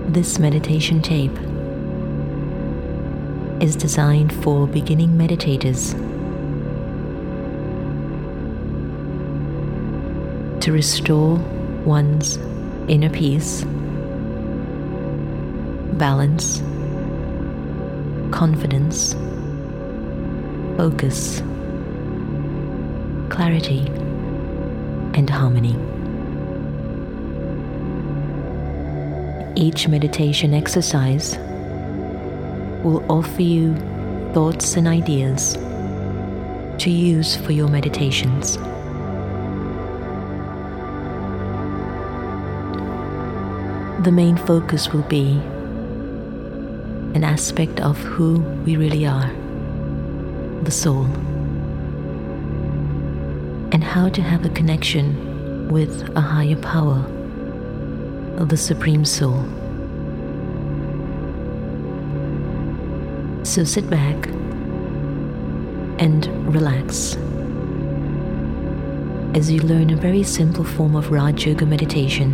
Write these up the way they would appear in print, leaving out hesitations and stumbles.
This meditation tape is designed for beginning meditators to restore one's inner peace, balance, confidence, focus, clarity, and harmony. Each meditation exercise will offer you thoughts and ideas to use for your meditations. The main focus will be an aspect of who we really are, the soul, and how to have a connection with a higher power, the Supreme Soul. So sit back and relax as you learn a very simple form of Raj Yoga meditation,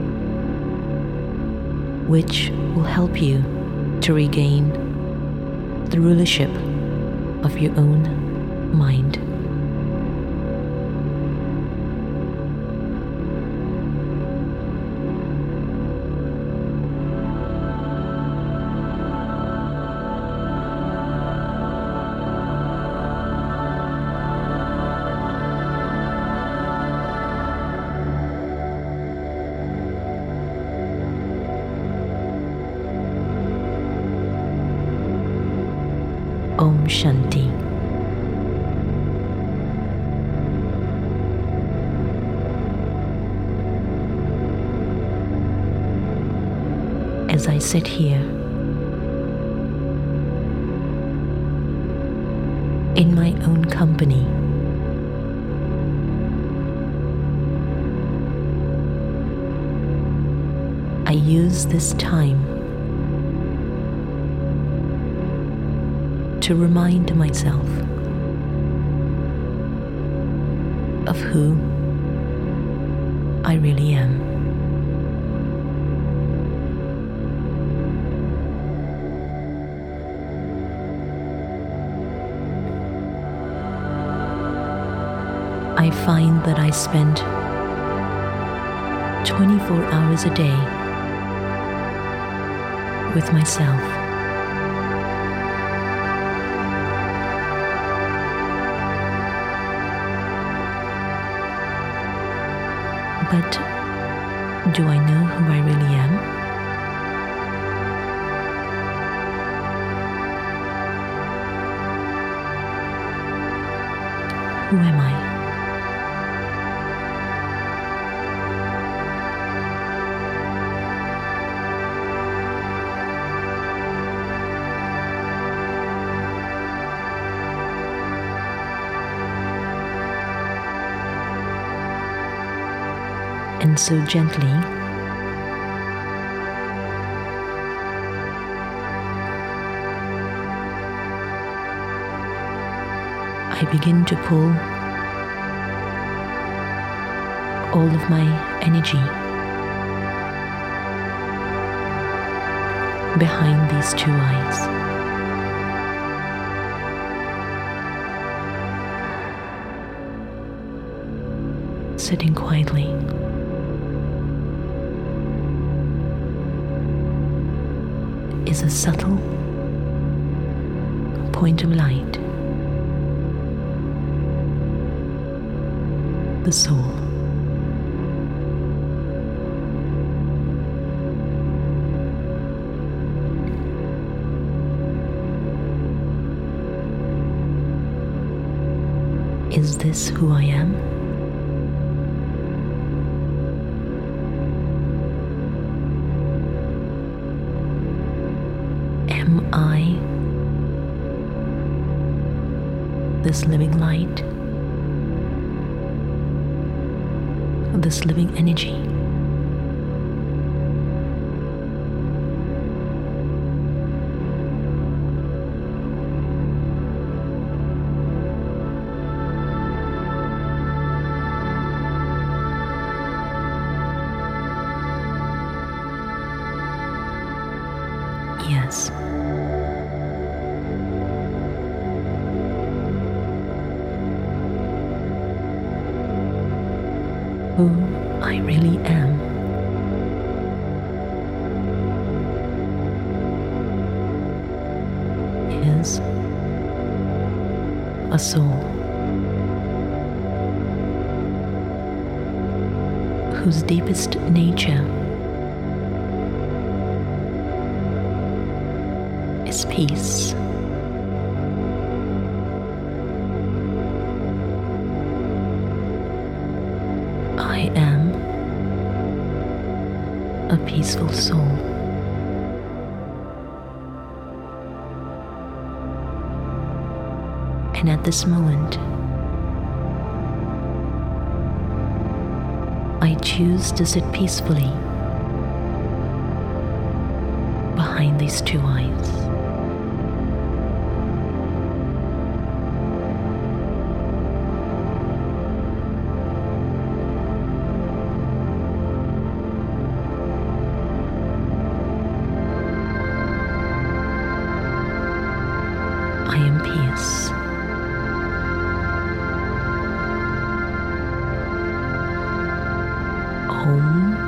which will help you to regain the rulership of your own mind. Om Shanti. As I sit here in my own company, I use this time to remind myself of who I really am. I find that I spend 24 hours a day with myself. But do I know who I really am? Who am I? And so gently, I begin to pull all of my energy behind these two eyes. Sitting quietly, is a subtle point of light, the soul. Is this who I am? Am I this living light, this living energy? Yes. Who I really am is a soul whose deepest nature is peace. I am a peaceful soul. And at this moment, I choose to sit peacefully behind these two eyes. I am peace. Om